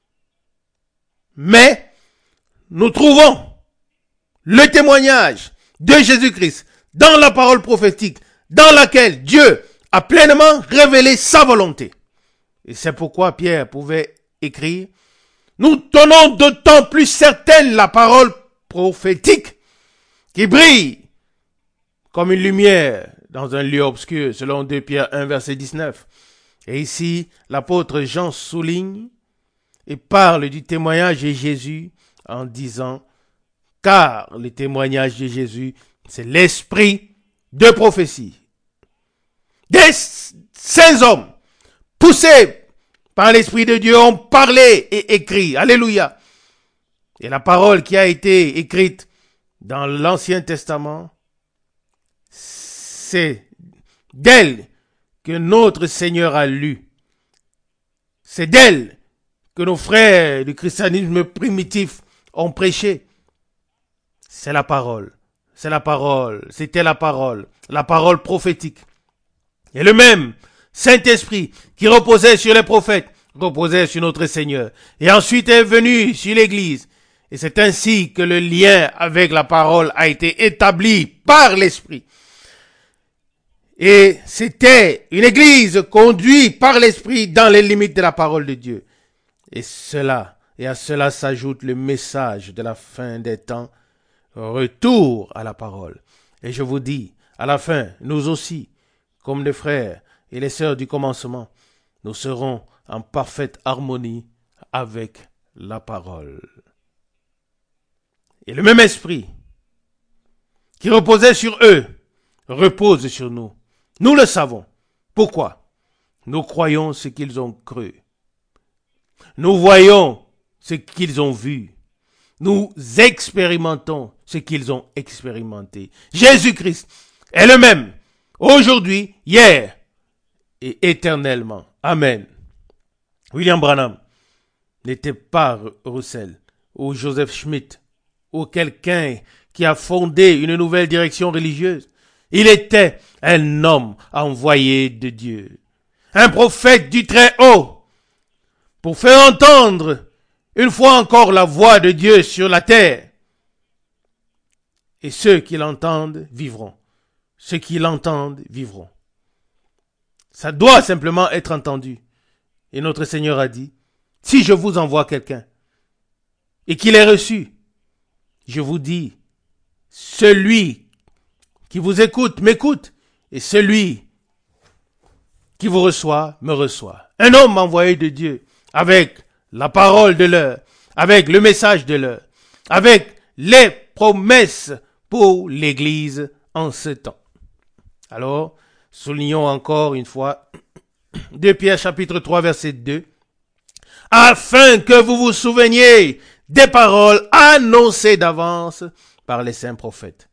mais nous trouvons le témoignage de Jésus-Christ dans la parole prophétique, dans laquelle Dieu a pleinement révélé sa volonté. Et c'est pourquoi Pierre pouvait écrire: « Nous tenons d'autant plus certaine la parole prophétique qui brille comme une lumière dans un lieu obscur, selon deux Pierre un, verset dix-neuf. » Et ici, l'apôtre Jean souligne et parle du témoignage de Jésus en disant: « Car le témoignage de Jésus, c'est l'esprit de prophétie. » Des saints hommes, poussés par l'Esprit de Dieu, ont parlé et écrit. Alléluia. Et la parole qui a été écrite dans l'Ancien Testament, c'est d'elle que notre Seigneur a lu. C'est d'elle que nos frères du christianisme primitif ont prêché. C'est la parole. C'est la parole. C'était la parole. La parole prophétique. Et le même Saint-Esprit qui reposait sur les prophètes, reposait sur notre Seigneur. Et ensuite est venu sur l'Église. Et c'est ainsi que le lien avec la parole a été établi par l'Esprit. Et c'était une Église conduite par l'Esprit dans les limites de la parole de Dieu. Et cela, et à cela s'ajoute le message de la fin des temps, retour à la parole. Et je vous dis, à la fin, nous aussi, comme les frères et les sœurs du commencement, nous serons en parfaite harmonie avec la parole. Et le même esprit qui reposait sur eux repose sur nous. Nous le savons. Pourquoi? Nous croyons ce qu'ils ont cru. Nous voyons ce qu'ils ont vu. Nous expérimentons ce qu'ils ont expérimenté. Jésus-Christ est le même, aujourd'hui, hier et éternellement. Amen. William Branham n'était pas Russell ou Joseph Schmidt ou quelqu'un qui a fondé une nouvelle direction religieuse. Il était un homme envoyé de Dieu, un prophète du Très-Haut, pour faire entendre une fois encore la voix de Dieu sur la terre. Et ceux qui l'entendent vivront. Ceux qui l'entendent vivront. Ça doit simplement être entendu. Et notre Seigneur a dit, si je vous envoie quelqu'un et qu'il est reçu, je vous dis, celui qui vous écoute, m'écoute, et celui qui vous reçoit, me reçoit. Un homme envoyé de Dieu, avec la parole de l'heure, avec le message de l'heure, avec les promesses pour l'Église en ce temps. Alors, soulignons encore une fois, deux Pierre chapitre trois verset deux, afin que vous vous souveniez des paroles annoncées d'avance par les saints prophètes.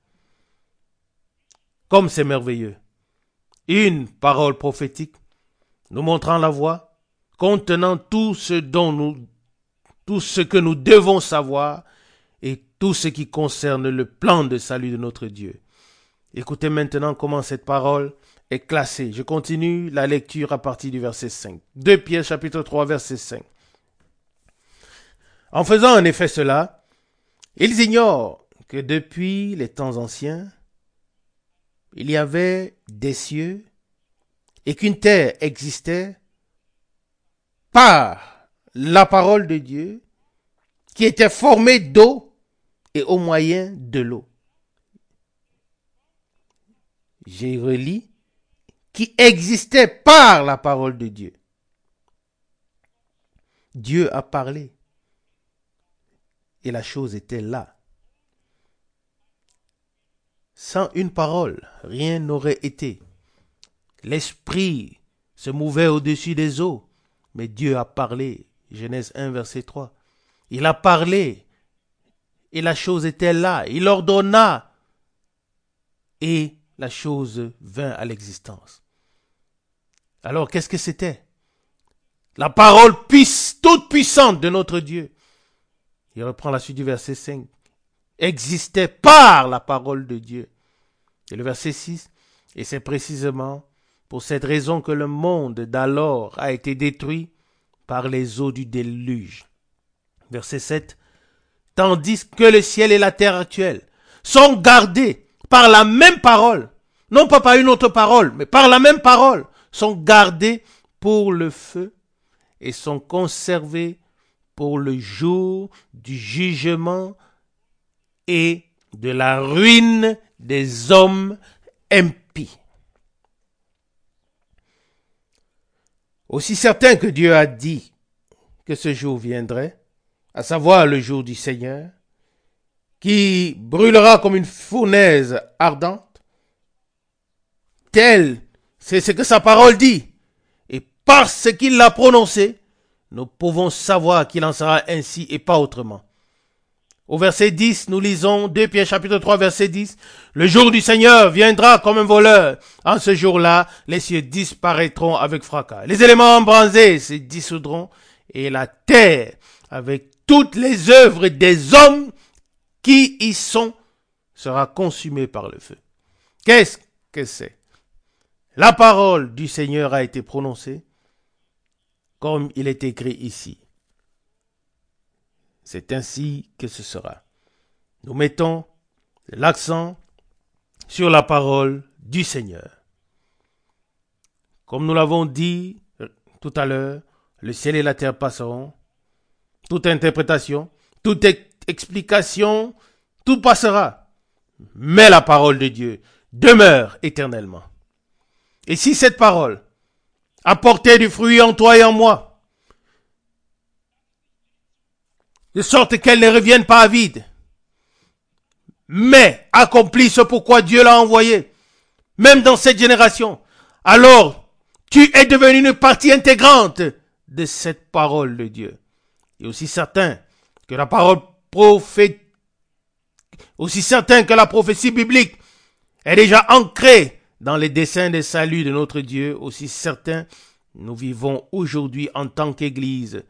Comme c'est merveilleux. Une parole prophétique nous montrant la voie, contenant tout ce dont nous, tout ce que nous devons savoir et tout ce qui concerne le plan de salut de notre Dieu. Écoutez maintenant comment cette parole est classée. Je continue la lecture à partir du verset cinq. deux Pierre chapitre trois verset cinq. En faisant en effet cela, ils ignorent que depuis les temps anciens, il y avait des cieux et qu'une terre existait par la parole de Dieu, qui était formée d'eau et au moyen de l'eau. J'ai relis, qui existait par la parole de Dieu. Dieu a parlé. Et la chose était là. Sans une parole, rien n'aurait été. L'esprit se mouvait au-dessus des eaux, mais Dieu a parlé. Genèse un, verset trois. Il a parlé, et la chose était là. Il ordonna, et la chose vint à l'existence. Alors, qu'est-ce que c'était? La parole puisse, toute puissante de notre Dieu. Il reprend la suite du verset cinq. Existait par la parole de Dieu. Et le verset six. Et c'est précisément pour cette raison que le monde d'alors a été détruit par les eaux du déluge. Verset sept. Tandis que le ciel et la terre actuelle sont gardés par la même parole, non pas par une autre parole, mais par la même parole, sont gardés pour le feu et sont conservés pour le jour du jugement et de la ruine des hommes impies. Aussi certain que Dieu a dit que ce jour viendrait, à savoir le jour du Seigneur, qui brûlera comme une fournaise ardente, tel, c'est ce que sa parole dit, et parce qu'il l'a prononcé, nous pouvons savoir qu'il en sera ainsi et pas autrement. Au verset dix, nous lisons deux Pierre chapitre trois, verset dix. Le jour du Seigneur viendra comme un voleur. En ce jour-là, les cieux disparaîtront avec fracas. Les éléments embrasés se dissoudront et la terre, avec toutes les œuvres des hommes qui y sont, sera consumée par le feu. Qu'est-ce que c'est? La parole du Seigneur a été prononcée comme il est écrit ici. C'est ainsi que ce sera. Nous mettons l'accent sur la parole du Seigneur. Comme nous l'avons dit tout à l'heure, le ciel et la terre passeront. Toute interprétation, toute explication, tout passera. Mais la parole de Dieu demeure éternellement. Et si cette parole a porté du fruit en toi et en moi, de sorte qu'elle ne revienne pas à vide, mais accomplit ce pourquoi Dieu l'a envoyé, même dans cette génération, alors tu es devenu une partie intégrante de cette parole de Dieu. Et aussi certain que la parole prophète, aussi certain que la prophétie biblique est déjà ancrée dans les desseins de salut de notre Dieu, aussi certain nous vivons aujourd'hui en tant qu'Église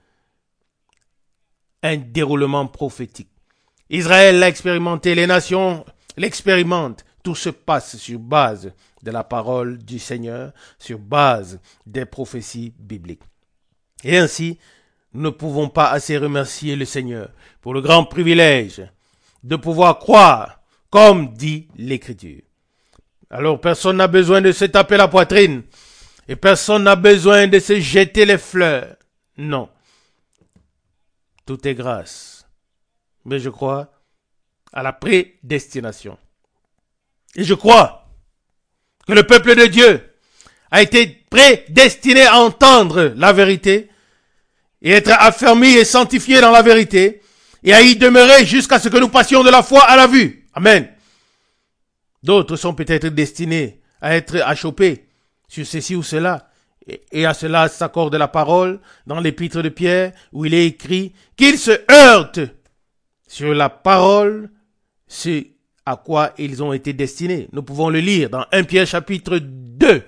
un déroulement prophétique. Israël l'a expérimenté, les nations l'expérimentent. Tout se passe sur base de la parole du Seigneur, sur base des prophéties bibliques. Et ainsi, nous ne pouvons pas assez remercier le Seigneur pour le grand privilège de pouvoir croire comme dit l'Écriture. Alors personne n'a besoin de se taper la poitrine et personne n'a besoin de se jeter les fleurs. Non. Tout est grâce. Mais je crois à la prédestination. Et je crois que le peuple de Dieu a été prédestiné à entendre la vérité et être affermi et sanctifié dans la vérité et à y demeurer jusqu'à ce que nous passions de la foi à la vue. Amen. D'autres sont peut-être destinés à être achoppés sur ceci ou cela. Et à cela s'accorde la parole dans l'épître de Pierre où il est écrit qu'ils se heurtent sur la parole, ce à quoi ils ont été destinés. Nous pouvons le lire dans un Pierre chapitre deux.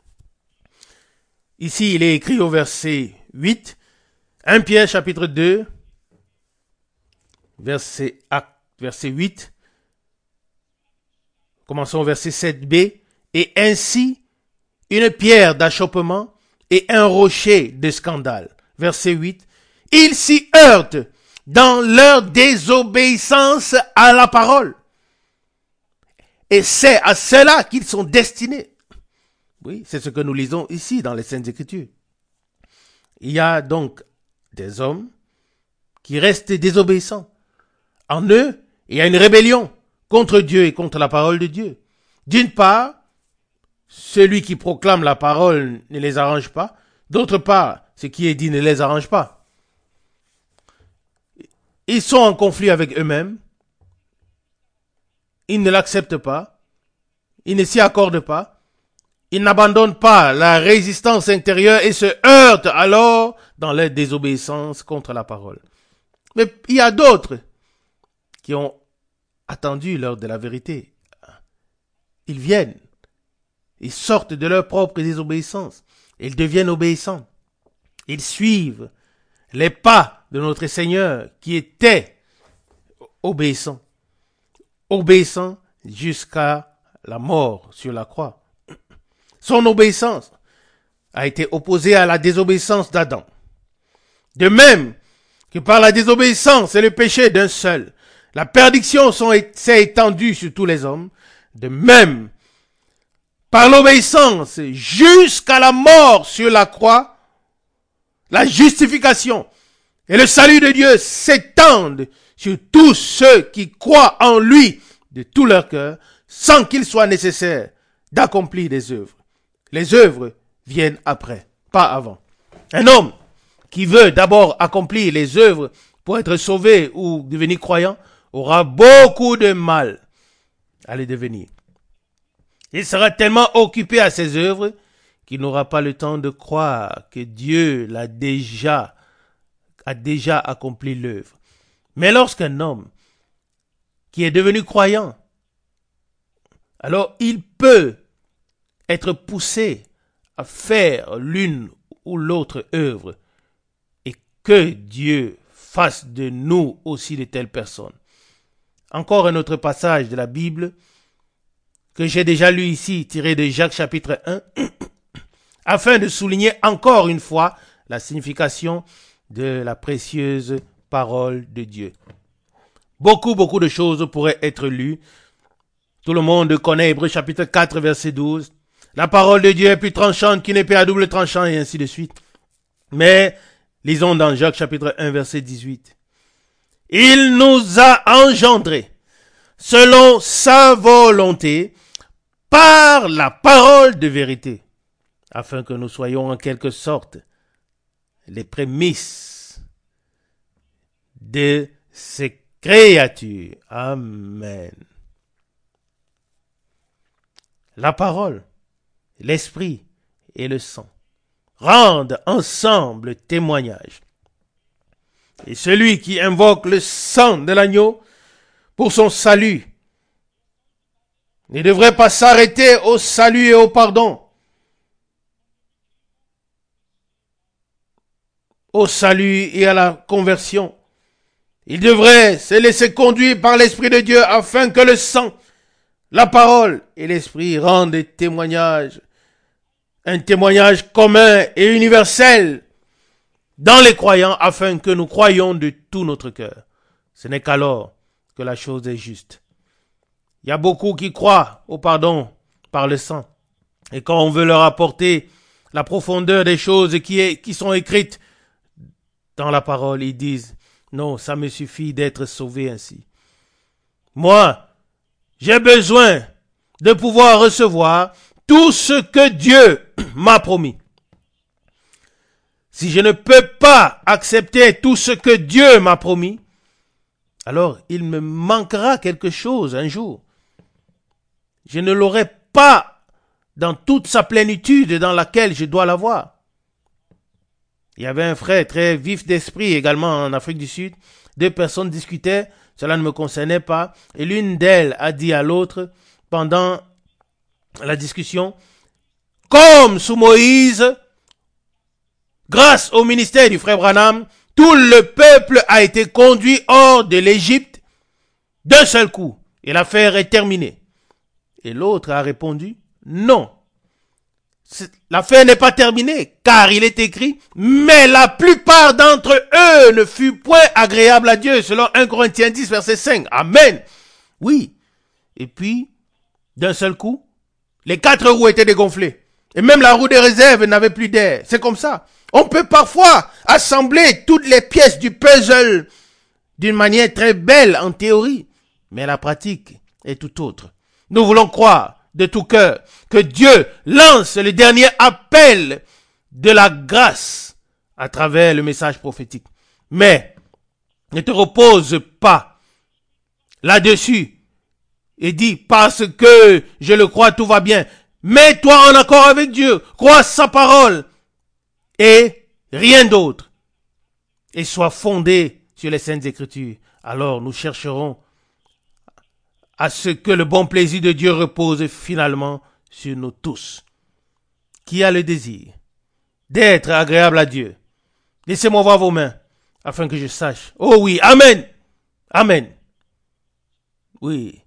Ici, il est écrit au verset huit, un Pierre chapitre deux, verset, verset huit. Commençons au verset sept b. Et ainsi, une pierre d'achoppement et un rocher de scandale. Verset huit. Ils s'y heurtent dans leur désobéissance à la parole. Et c'est à cela qu'ils sont destinés. Oui, c'est ce que nous lisons ici dans les Saintes Écritures. Il y a donc des hommes qui restent désobéissants. En eux, il y a une rébellion contre Dieu et contre la parole de Dieu. D'une part, celui qui proclame la parole ne les arrange pas. D'autre part, ce qui est dit ne les arrange pas. Ils sont en conflit avec eux-mêmes. Ils ne l'acceptent pas. Ils ne s'y accordent pas. Ils n'abandonnent pas la résistance intérieure et se heurtent alors dans leur désobéissance contre la parole. Mais il y a d'autres qui ont attendu l'heure de la vérité. Ils viennent. Ils sortent de leur propre désobéissance. Ils deviennent obéissants. Ils suivent les pas de notre Seigneur qui était obéissant. Obéissant jusqu'à la mort sur la croix. Son obéissance a été opposée à la désobéissance d'Adam. De même que par la désobéissance et le péché d'un seul, la perdition s'est étendue sur tous les hommes, de même, par l'obéissance jusqu'à la mort sur la croix, la justification et le salut de Dieu s'étendent sur tous ceux qui croient en lui de tout leur cœur, sans qu'il soit nécessaire d'accomplir des œuvres. Les œuvres viennent après, pas avant. Un homme qui veut d'abord accomplir les œuvres pour être sauvé ou devenir croyant aura beaucoup de mal à les devenir. Il sera tellement occupé à ses œuvres qu'il n'aura pas le temps de croire que Dieu l'a déjà, a déjà accompli l'œuvre. Mais lorsqu'un homme qui est devenu croyant, alors il peut être poussé à faire l'une ou l'autre œuvre et que Dieu fasse de nous aussi de telles personnes. Encore un autre passage de la Bible que j'ai déjà lu ici, tiré de Jacques chapitre un, afin de souligner encore une fois la signification de la précieuse parole de Dieu. Beaucoup, beaucoup de choses pourraient être lues. Tout le monde connaît Hébreux chapitre quatre, verset douze. La parole de Dieu est plus tranchante qu'une épée à double tranchant, et ainsi de suite. Mais, lisons dans Jacques chapitre un, verset dix-huit. Il nous a engendrés, selon sa volonté, par la parole de vérité, afin que nous soyons en quelque sorte les prémices de ces créatures. Amen. La parole, l'esprit et le sang rendent ensemble témoignage. Et celui qui invoque le sang de l'agneau pour son salut ne devrait pas s'arrêter au salut et au pardon. Au salut et à la conversion. Il devrait se laisser conduire par l'Esprit de Dieu afin que le sang, la parole et l'Esprit rendent des témoignages, un témoignage commun et universel dans les croyants afin que nous croyions de tout notre cœur. Ce n'est qu'alors que la chose est juste. Il y a beaucoup qui croient au pardon par le sang. Et quand on veut leur apporter la profondeur des choses qui, est, qui sont écrites dans la parole, ils disent, non, ça me suffit d'être sauvé ainsi. Moi, j'ai besoin de pouvoir recevoir tout ce que Dieu m'a promis. Si je ne peux pas accepter tout ce que Dieu m'a promis, alors il me manquera quelque chose un jour. Je ne l'aurai pas dans toute sa plénitude dans laquelle je dois l'avoir. Il y avait un frère très vif d'esprit également en Afrique du Sud. Deux personnes discutaient, cela ne me concernait pas. Et l'une d'elles a dit à l'autre, pendant la discussion, comme sous Moïse, grâce au ministère du frère Branham, tout le peuple a été conduit hors de l'Égypte d'un seul coup. Et l'affaire est terminée. Et l'autre a répondu, non. L'affaire n'est pas terminée, car il est écrit, mais la plupart d'entre eux ne furent point agréables à Dieu, selon un Corinthiens dix, verset cinq. Amen. Oui. Et puis, d'un seul coup, les quatre roues étaient dégonflées. Et même la roue de réserve n'avait plus d'air. C'est comme ça. On peut parfois assembler toutes les pièces du puzzle d'une manière très belle en théorie, mais la pratique est tout autre. Nous voulons croire de tout cœur que Dieu lance le dernier appel de la grâce à travers le message prophétique. Mais ne te repose pas là-dessus et dis parce que je le crois, tout va bien. Mets-toi en accord avec Dieu, crois sa parole et rien d'autre. Et sois fondé sur les Saintes Écritures. Alors nous chercherons à ce que le bon plaisir de Dieu repose finalement sur nous tous. Qui a le désir d'être agréable à Dieu? Laissez-moi voir vos mains afin que je sache. Oh oui, amen. Amen. Oui.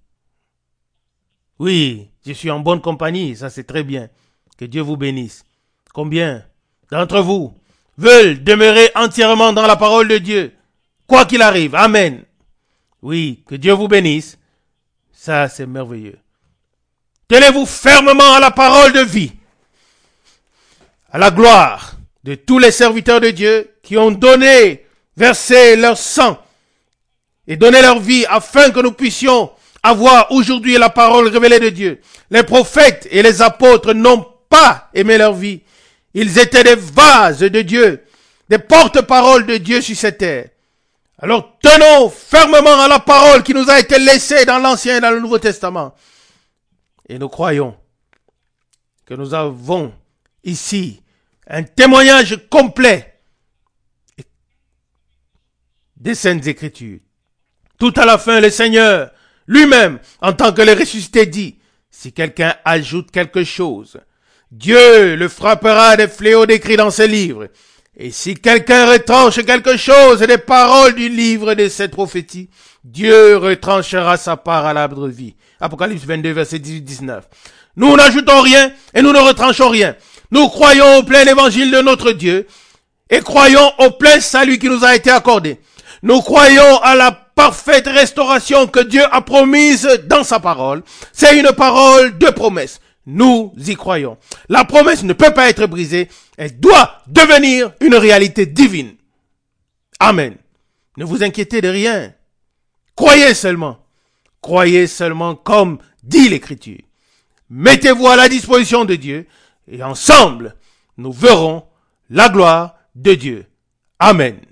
Oui, je suis en bonne compagnie, ça c'est très bien. Que Dieu vous bénisse. Combien d'entre vous veulent demeurer entièrement dans la parole de Dieu, quoi qu'il arrive? Amen. Oui, que Dieu vous bénisse. Ça c'est merveilleux. Tenez-vous fermement à la parole de vie, à la gloire de tous les serviteurs de Dieu qui ont donné, versé leur sang et donné leur vie afin que nous puissions avoir aujourd'hui la parole révélée de Dieu. Les prophètes et les apôtres n'ont pas aimé leur vie. Ils étaient des vases de Dieu, des porte-paroles de Dieu sur cette terre. Alors tenons fermement à la parole qui nous a été laissée dans l'Ancien et dans le Nouveau Testament. Et nous croyons que nous avons ici un témoignage complet des Saintes Écritures. Tout à la fin, le Seigneur lui-même, en tant que le ressuscité, dit, si quelqu'un ajoute quelque chose, Dieu le frappera des fléaux décrits dans ce livre. Et si quelqu'un retranche quelque chose des paroles du livre de cette prophétie, Dieu retranchera sa part à l'arbre de vie. Apocalypse vingt-deux, verset dix-huit à dix-neuf. Nous n'ajoutons rien et nous ne retranchons rien. Nous croyons au plein évangile de notre Dieu et croyons au plein salut qui nous a été accordé. Nous croyons à la parfaite restauration que Dieu a promise dans sa parole. C'est une parole de promesse. Nous y croyons. La promesse ne peut pas être brisée. Elle doit devenir une réalité divine. Amen. Ne vous inquiétez de rien. Croyez seulement. Croyez seulement comme dit l'Écriture. Mettez-vous à la disposition de Dieu et ensemble, nous verrons la gloire de Dieu. Amen.